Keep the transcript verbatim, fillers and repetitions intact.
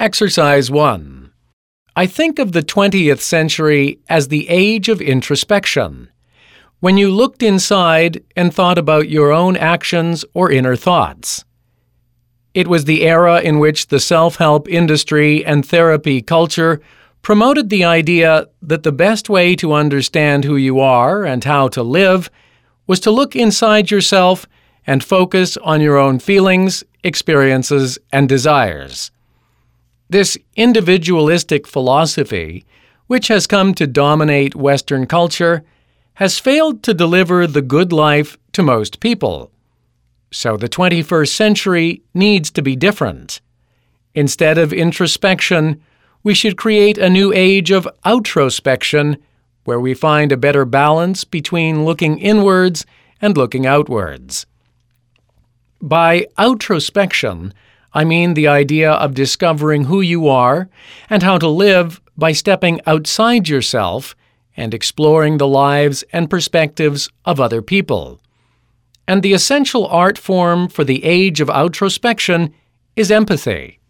Exercise one. I think of the twentieth century as the age of introspection, when you looked inside and thought about your own actions or inner thoughts. It was the era in which the self-help industry and therapy culture promoted the idea that the best way to understand who you are and how to live was to look inside yourself and focus on your own feelings, experiences, and desires. This individualistic philosophy, which has come to dominate Western culture, has failed to deliver the good life to most people. So the twenty-first century needs to be different. Instead of introspection, we should create a new age of outrospection, where we find a better balance between looking inwards and looking outwards. By outrospection, I mean the idea of discovering who you are and how to live by stepping outside yourself and exploring the lives and perspectives of other people. And the essential art form for the age of outrospection is empathy.